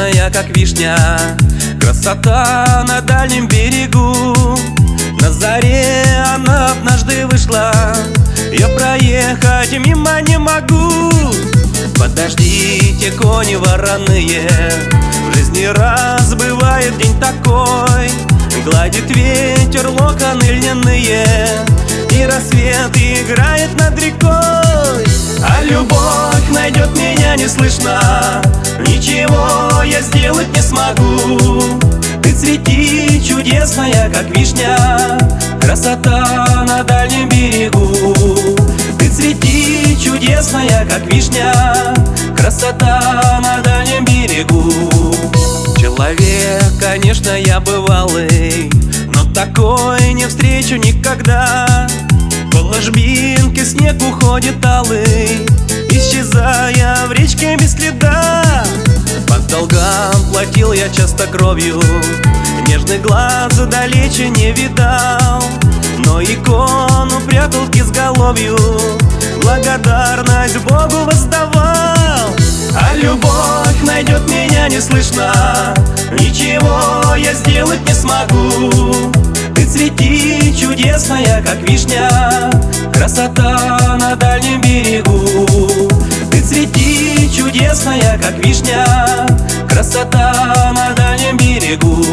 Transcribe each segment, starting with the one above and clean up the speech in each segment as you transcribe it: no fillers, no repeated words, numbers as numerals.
чудесная, как вишня, красота на дальнем берегу. На заре она однажды вышла, я проехать мимо не могу. Подождите, кони вороные, в жизни раз бывает день такой. Гладит ветер локоны льняные, и рассвет играет над рекой. А любовь найдет меня неслышно, ничего я сделать не смогу. Ты цвети, чудесная, как вишня, красота на дальнем берегу. Ты цвети, чудесная, как вишня, красота на дальнем берегу. Человек, конечно, я бывалый, но такой не встречу никогда. По ложбинке снег уходит алый, исчезая в речке без следа. По долгам платил я часто кровью, нежный глаз далече не видал, но икону прятал к изголовью, благодарность Богу воздавал. А любовь найдет меня неслышно, ничего я сделать не смогу. Ты цвети, чудесная, как вишня, красота на дальнем берегу. Ты цвети, чудесная, как вишня, красота на дальнем берегу.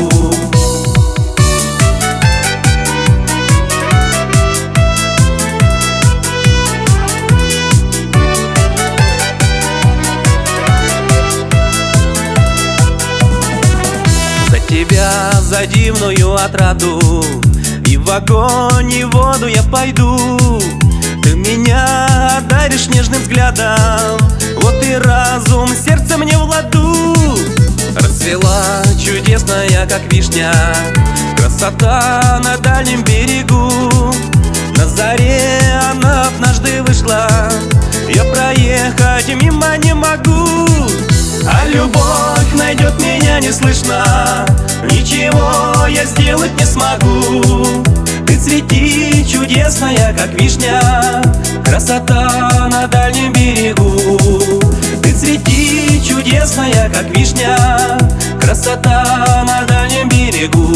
Тебя за дивную отраду, и в огонь, и в воду я пойду. Ты меня одаришь нежным взглядом, вот и разум, сердце мне в ладу. Расцвела чудесная, как вишня, красота на дальнем берегу. На заре она однажды вышла, я проехать мимо не могу. А любовь найдет меня неслышно, ничего я сделать не смогу. Ты цвети, чудесная, как вишня, красота на дальнем берегу. Ты цвети, чудесная, как вишня, красота на дальнем берегу.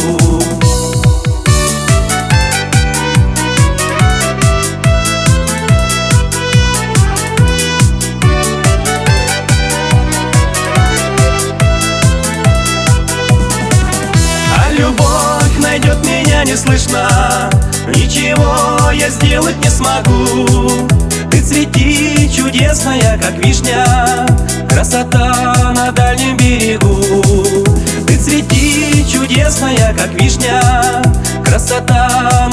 Любовь найдет меня неслышно, ничего я сделать не смогу. Ты цвети, чудесная, как вишня, красота на дальнем берегу. Ты цвети, чудесная, как вишня, красота